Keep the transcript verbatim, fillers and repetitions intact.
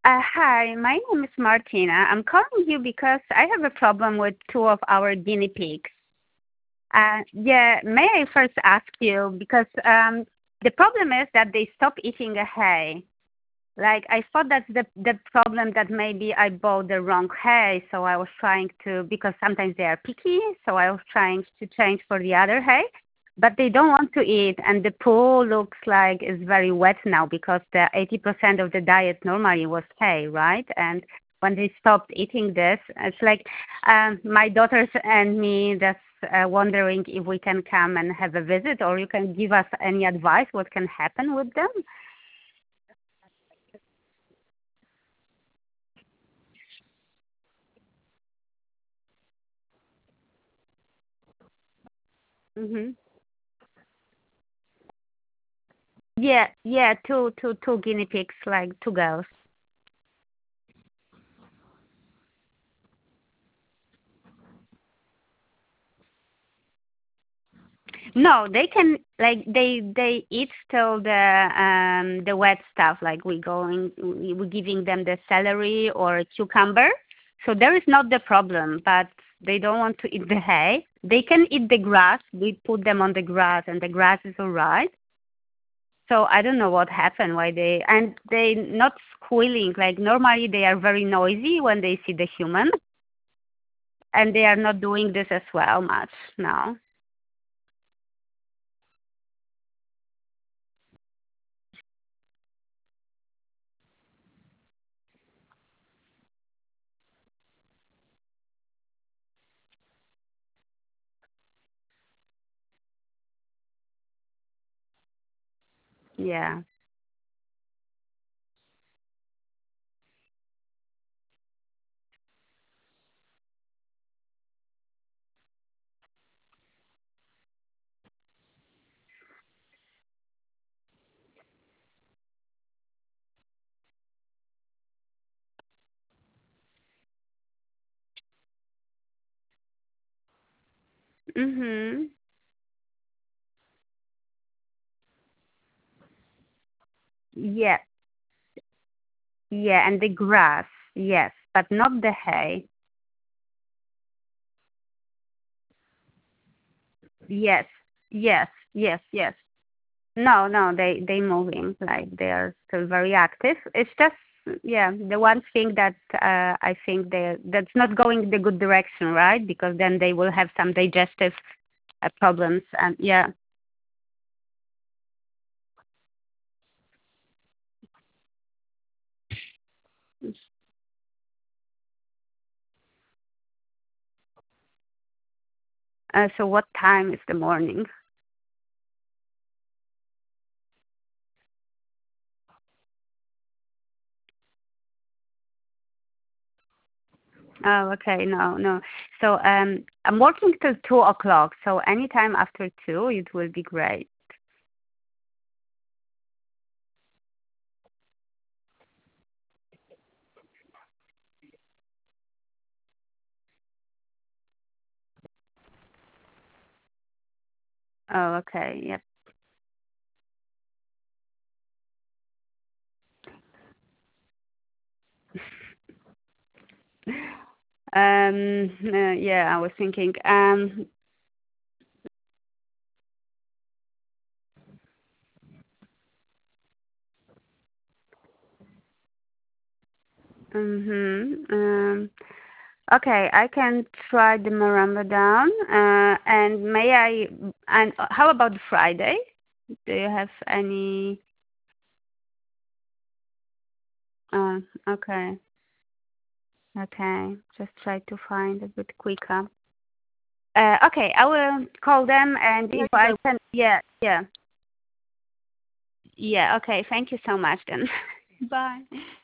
Uh, hi, my name is Martina. I'm calling you because I have a problem with two of our guinea pigs. Uh, yeah, may I first ask you, because um, the problem is that they stop eating the hay. Like, I thought that's the, the problem, that maybe I bought the wrong hay, so I was trying to, because sometimes they are picky, so I was trying to change for the other hay. But they don't want to eat, and the pool looks like it's very wet now because the eighty percent of the diet normally was hay, right? And when they stopped eating this, it's like um, my daughters and me just uh, wondering if we can come and have a visit, or you can give us any advice what can happen with them. Mhm. Yeah, yeah, two, two, two guinea pigs, like two girls. No, they can, like, they they eat still the um the wet stuff, like we going we we giving them the celery or cucumber. So there is not the problem, but they don't want to eat the hay. They can eat the grass. We put them on the grass, and the grass is all right. So I don't know what happened, why they, and they not squealing. Like normally they are very noisy when they see the human, and they are not doing this as well much now. Yeah. Mhm. Yeah. Yeah, and the grass, yes, but not the hay. Yes, yes, yes, yes. No, no, they they moving, like they are still very active. It's just, yeah, the one thing that uh, I think they that's not going the good direction, right? Because then they will have some digestive uh, problems, and yeah. Uh, so what time is the morning? Oh, okay, no, no. So um, I'm working till two o'clock. So anytime after two, it will be great. Oh, okay, yep. Um, uh, yeah, I was thinking. Um, mm-hmm, um, okay, I can try the Ramadan. Uh, and may I? And how about Friday? Do you have any? Uh, okay, okay. Just try to find a bit quicker. Uh, okay, I will call them, and if I can, yeah, yeah, yeah. Okay, thank you so much then. Bye.